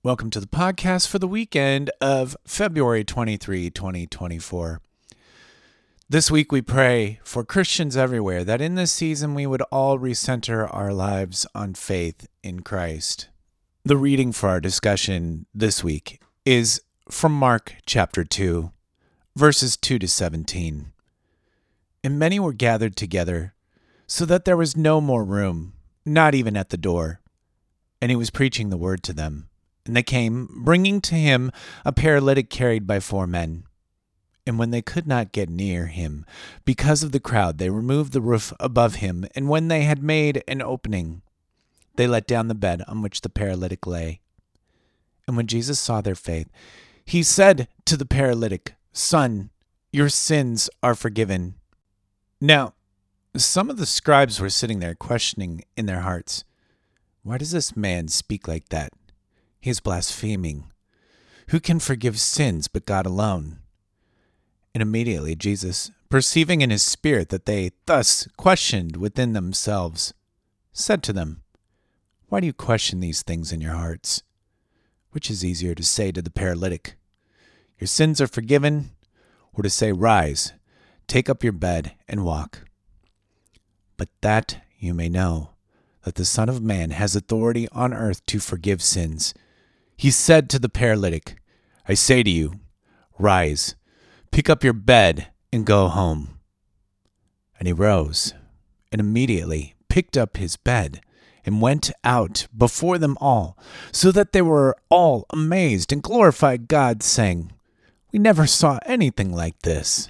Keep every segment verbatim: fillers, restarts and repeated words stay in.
Welcome to the podcast for the weekend of February twenty-third, twenty twenty-four. This week we pray for Christians everywhere that in this season we would all recenter our lives on faith in Christ. The reading for our discussion this week is from Mark chapter two, verses two to seventeen. And many were gathered together, so that there was no more room, not even at the door. And he was preaching the word to them. And they came, bringing to him a paralytic carried by four men. And when they could not get near him, because of the crowd, they removed the roof above him. And when they had made an opening, they let down the bed on which the paralytic lay. And when Jesus saw their faith, he said to the paralytic, "Son, your sins are forgiven." Now, some of the scribes were sitting there questioning in their hearts, "Why does this man speak like that? He is blaspheming. Who can forgive sins but God alone?" And immediately Jesus, perceiving in his spirit that they thus questioned within themselves, said to them, "Why do you question these things in your hearts? Which is easier to say to the paralytic, 'Your sins are forgiven,' or to say, 'Rise, take up your bed and walk'? But that you may know that the Son of Man has authority on earth to forgive sins." He said to the paralytic, "I say to you, rise, pick up your bed, and go home." And he rose, and immediately picked up his bed, and went out before them all, so that they were all amazed and glorified God, saying, "We never saw anything like this."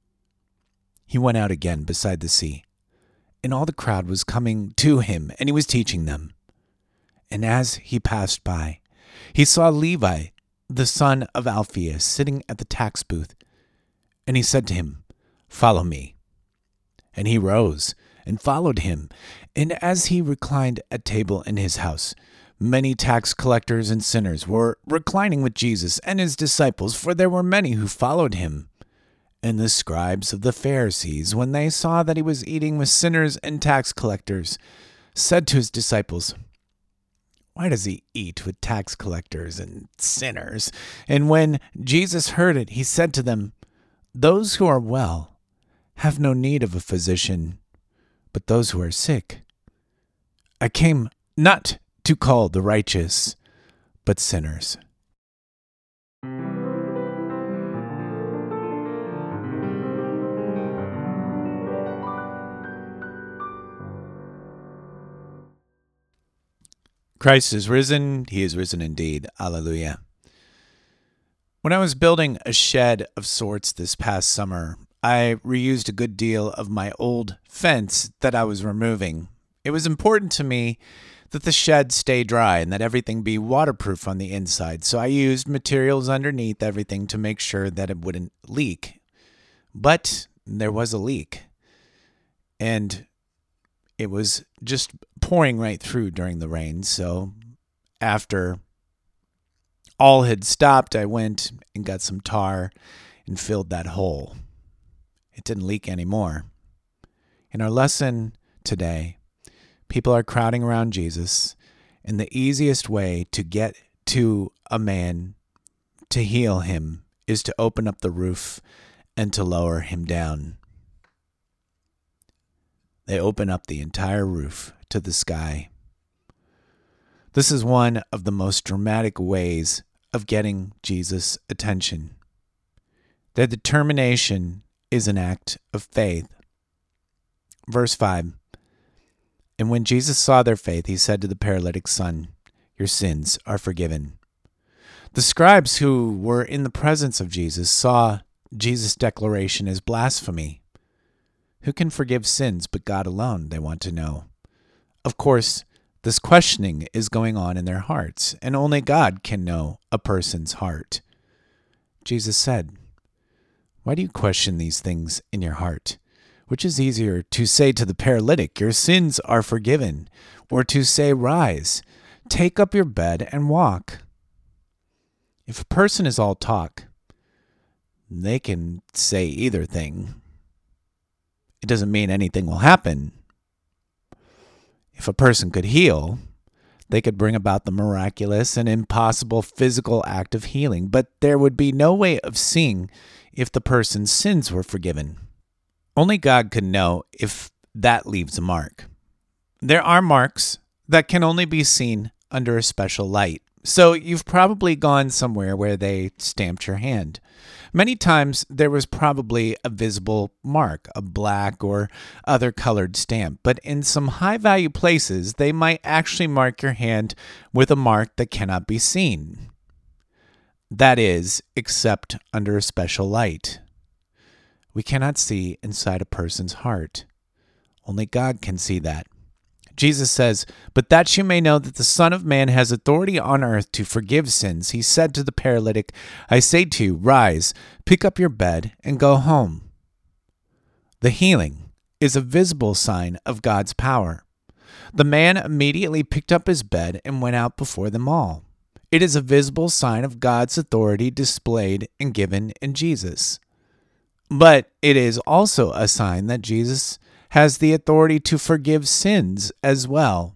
He went out again beside the sea, and all the crowd was coming to him, and he was teaching them. And as he passed by, he saw Levi, the son of Alphaeus, sitting at the tax booth. And he said to him, "Follow me." And he rose and followed him. And as he reclined at table in his house, many tax collectors and sinners were reclining with Jesus and his disciples, for there were many who followed him. And the scribes of the Pharisees, when they saw that he was eating with sinners and tax collectors, said to his disciples, "Why does he eat with tax collectors and sinners?" And when Jesus heard it, he said to them, "Those who are well have no need of a physician, but those who are sick. I came not to call the righteous, but sinners." Christ is risen. He is risen indeed. Alleluia. When I was building a shed of sorts this past summer, I reused a good deal of my old fence that I was removing. It was important to me that the shed stay dry and that everything be waterproof on the inside, so I used materials underneath everything to make sure that it wouldn't leak. But there was a leak, and it was just pouring right through during the rain. So after all had stopped, I went and got some tar and filled that hole. It didn't leak anymore. In our lesson today, people are crowding around Jesus, and the easiest way to get to a man to heal him is to open up the roof and to lower him down. They open up the entire roof to the sky. This is one of the most dramatic ways of getting Jesus' attention. Their determination is an act of faith. Verse five, "And when Jesus saw their faith, he said to the paralytic, 'Son, your sins are forgiven.'" The scribes who were in the presence of Jesus saw Jesus' declaration as blasphemy. Who can forgive sins but God alone, they want to know. Of course, this questioning is going on in their hearts, and only God can know a person's heart. Jesus said, "Why do you question these things in your heart? Which is easier, to say to the paralytic, 'Your sins are forgiven,' or to say, 'Rise, take up your bed and walk'?" If a person is all talk, they can say either thing. It doesn't mean anything will happen. If a person could heal, They could bring about the miraculous and impossible physical act of healing, but there would be no way of seeing if the person's sins were forgiven. Only God could know if that leaves a mark. There are marks that can only be seen under a special light. So you've probably gone somewhere where they stamped your hand. Many times there was probably a visible mark, a black or other colored stamp, but in some high-value places they might actually mark your hand with a mark that cannot be seen. That is, except under a special light. We cannot see inside a person's heart. Only God can see that. Jesus says, "But that you may know that the Son of Man has authority on earth to forgive sins, he said to the paralytic, I say to you, rise, pick up your bed, and go home." The healing is a visible sign of God's power. The man immediately picked up his bed and went out before them all. It is a visible sign of God's authority displayed and given in Jesus. But it is also a sign that Jesus has the authority to forgive sins as well.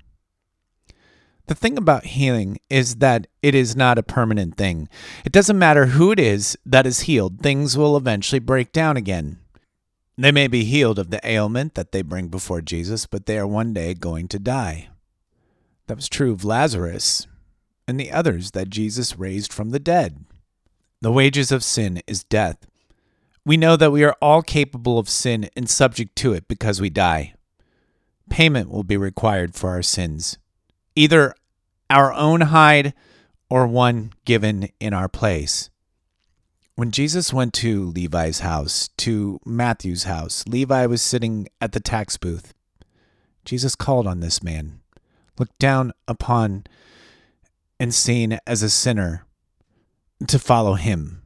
The thing about healing is that it is not a permanent thing. It doesn't matter who it is that is healed, things will eventually break down again. They may be healed of the ailment that they bring before Jesus, but they are one day going to die. That was true of Lazarus and the others that Jesus raised from the dead. The wages of sin is death. We know that we are all capable of sin and subject to it because we die. Payment will be required for our sins, either our own hide or one given in our place. When Jesus went to Levi's house, to Matthew's house, Levi was sitting at the tax booth. Jesus called on this man, looked down upon and seen as a sinner, to follow him.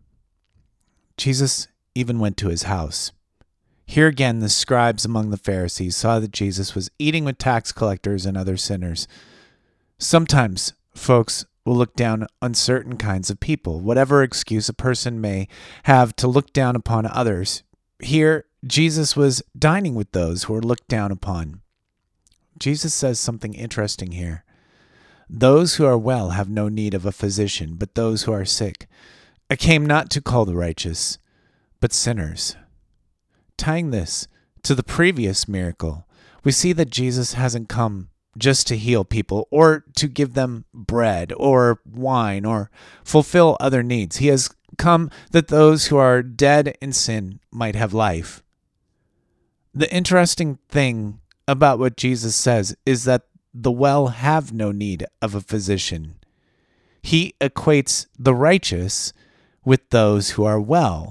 Jesus even went to his house. Here again, the scribes among the Pharisees saw that Jesus was eating with tax collectors and other sinners. Sometimes folks will look down on certain kinds of people, whatever excuse a person may have to look down upon others. Here, Jesus was dining with those who were looked down upon. Jesus says something interesting here. Those who are well have no need of a physician, but those who are sick. I came not to call the righteous, but sinners. Tying this to the previous miracle, we see that Jesus hasn't come just to heal people or to give them bread or wine or fulfill other needs. He has come that those who are dead in sin might have life. The interesting thing about what Jesus says is that the well have no need of a physician. He equates the righteous with those who are well.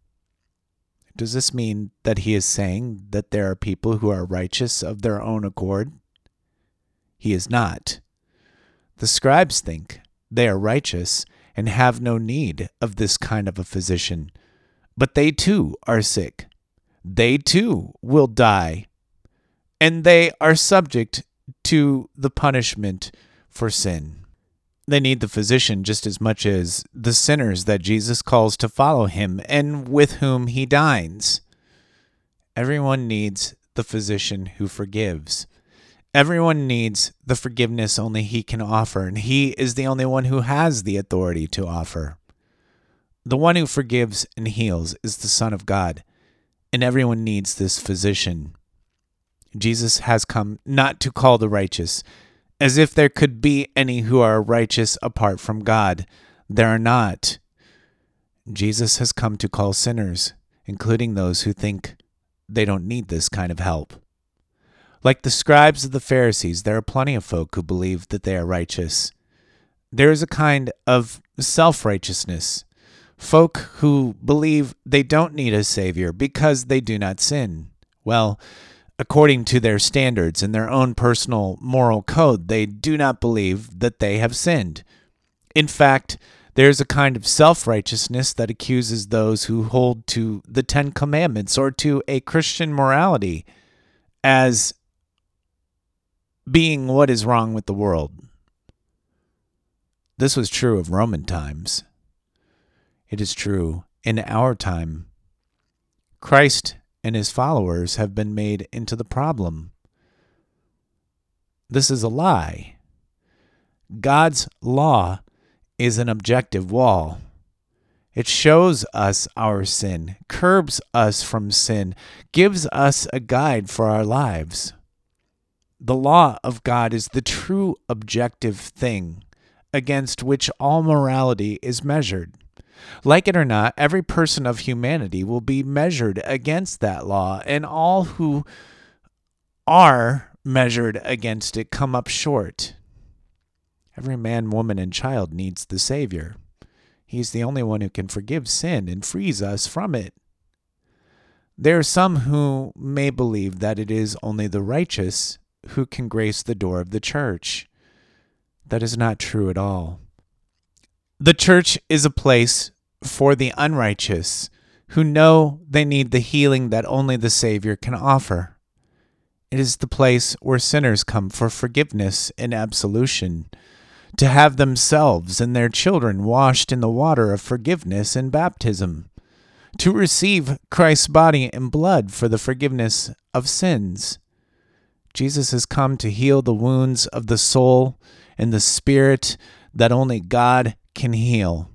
Does this mean that he is saying that there are people who are righteous of their own accord? He is not. The scribes think they are righteous and have no need of this kind of a physician, but they too are sick. They too will die, and they are subject to the punishment for sin. They need the physician just as much as the sinners that Jesus calls to follow him and with whom he dines. Everyone needs the physician who forgives. Everyone needs the forgiveness only he can offer, and he is the only one who has the authority to offer. The one who forgives and heals is the Son of God, and everyone needs this physician. Jesus has come not to call the righteous, as if there could be any who are righteous apart from God. There are not. Jesus has come to call sinners, including those who think they don't need this kind of help. Like the scribes of the Pharisees, there are plenty of folk who believe that they are righteous. There is a kind of self-righteousness. Folk who believe they don't need a savior because they do not sin. Well, according to their standards and their own personal moral code, they do not believe that they have sinned. In fact, there is a kind of self-righteousness that accuses those who hold to the Ten Commandments or to a Christian morality as being what is wrong with the world. This was true of Roman times. It is true in our time. Christ and his followers have been made into the problem. This is a lie. God's law is an objective wall. It shows us our sin, curbs us from sin, gives us a guide for our lives. The law of God is the true objective thing against which all morality is measured. Like it or not, every person of humanity will be measured against that law, and all who are measured against it come up short. Every man, woman, and child needs the Savior. He's the only one who can forgive sin and frees us from it. There are some who may believe that it is only the righteous who can grace the door of the church. That is not true at all. The church is a place for the unrighteous who know they need the healing that only the Savior can offer. It is the place where sinners come for forgiveness and absolution, to have themselves and their children washed in the water of forgiveness and baptism, to receive Christ's body and blood for the forgiveness of sins. Jesus has come to heal the wounds of the soul and the spirit that only God can heal.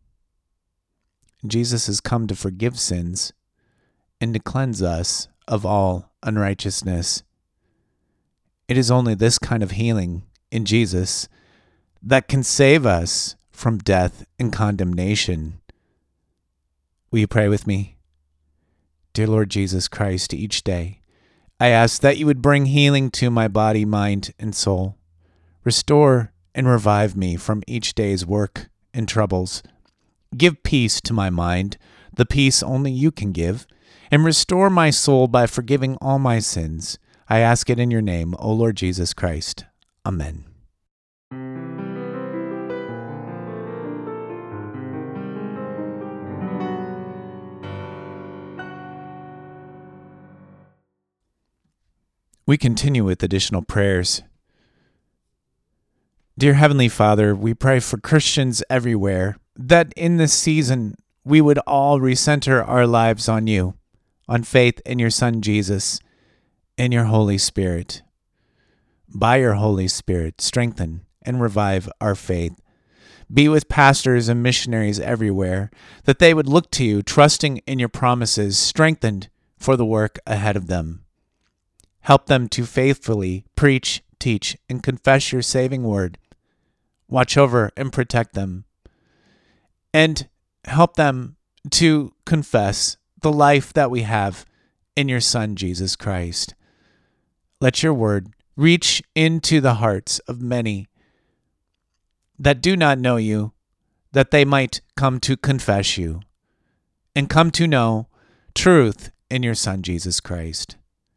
Jesus has come to forgive sins and to cleanse us of all unrighteousness. It is only this kind of healing in Jesus that can save us from death and condemnation. Will you pray with me? Dear Lord Jesus Christ, each day I ask that you would bring healing to my body, mind, and soul. Restore and revive me from each day's work and troubles. Give peace to my mind, the peace only you can give, and restore my soul by forgiving all my sins. I ask it in your name, O Lord Jesus Christ. Amen. We continue with additional prayers. Dear Heavenly Father, we pray for Christians everywhere that in this season we would all recenter our lives on you, on faith in your Son Jesus, and your Holy Spirit. By your Holy Spirit, strengthen and revive our faith. Be with pastors and missionaries everywhere, that they would look to you, trusting in your promises, strengthened for the work ahead of them. Help them to faithfully preach, teach, and confess your saving word. Watch over and protect them. And help them to confess the life that we have in your Son, Jesus Christ. Let your word reach into the hearts of many that do not know you, that they might come to confess you and come to know truth in your Son, Jesus Christ.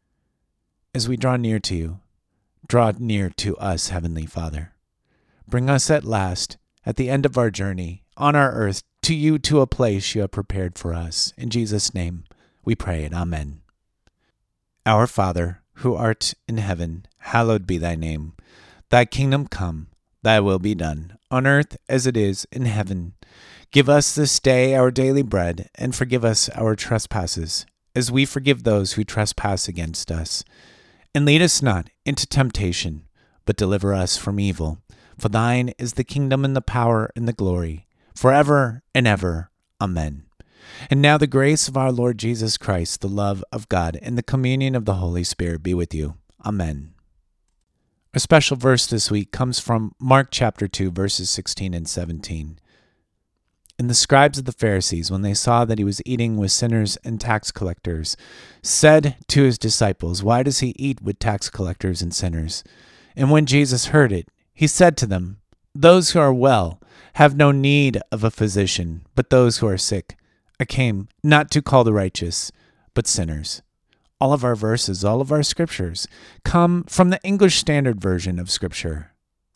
As we draw near to you, draw near to us, Heavenly Father. Bring us at last, at the end of our journey, on our earth, to you, to a place you have prepared for us. In Jesus' name we pray it. Amen. Our Father, who art in heaven, hallowed be thy name. Thy kingdom come, thy will be done, on earth as it is in heaven. Give us this day our daily bread, and forgive us our trespasses, as we forgive those who trespass against us. And lead us not into temptation, but deliver us from evil. For thine is the kingdom and the power and the glory, forever and ever. Amen. And now the grace of our Lord Jesus Christ, the love of God, and the communion of the Holy Spirit be with you. Amen. Our special verse this week comes from Mark chapter two, verses sixteen and seventeen. And the scribes of the Pharisees, when they saw that he was eating with sinners and tax collectors, said to his disciples, "Why does he eat with tax collectors and sinners?" And when Jesus heard it, he said to them, "Those who are well have no need of a physician, but those who are sick. I came not to call the righteous, but sinners." All of our verses, all of our scriptures, come from the English Standard Version of Scripture.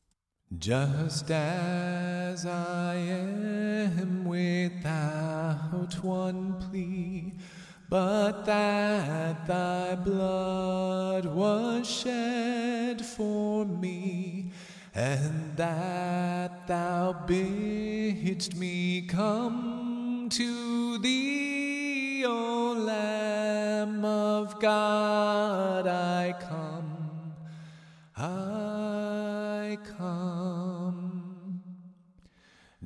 Just as I am without one plea, but that thy blood was shed for me, and that thou bidst me come to thee, O Lamb of God, I come, I come.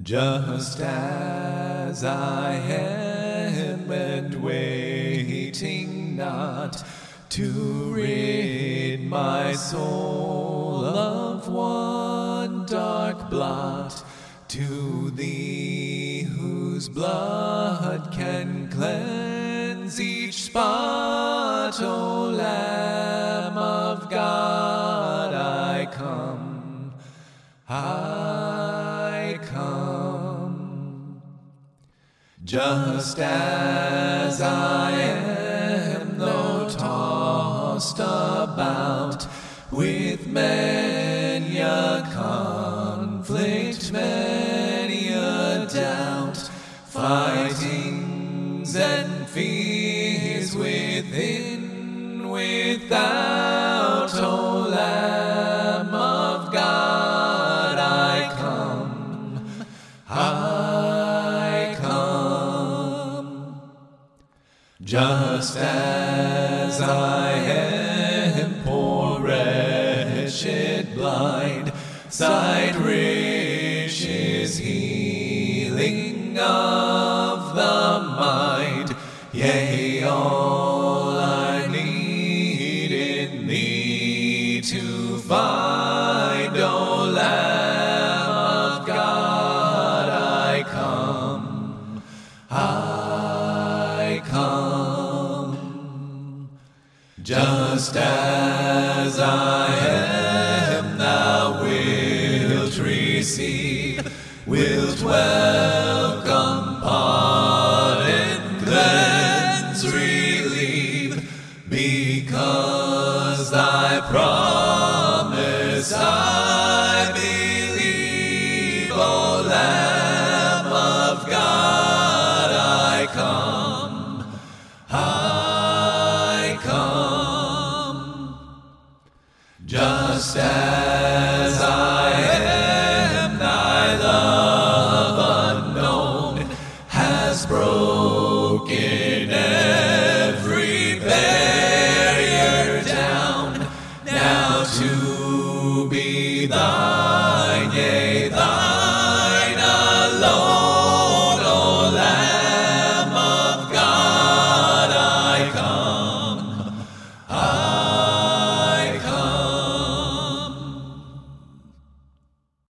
Just as I am and waiting not to rid my soul of one dark blot, to thee whose blood can cleanse each spot, O Lamb of God, I come, I come. Just as I am, though tossed about with many a conflict, many a doubt, fightings and fears within, without, O Lamb of God, I come, I come. Just as I am, poor wretched, blind, sight rich is healing of the mind, yea, all I need in thee to find, O Lamb of God, I come, I come. Just as I am, thou wilt receive, wilt welcome, pardon, cleanse, relieve, because thy promise I believe, O Lamb of God, I come, I come. Just as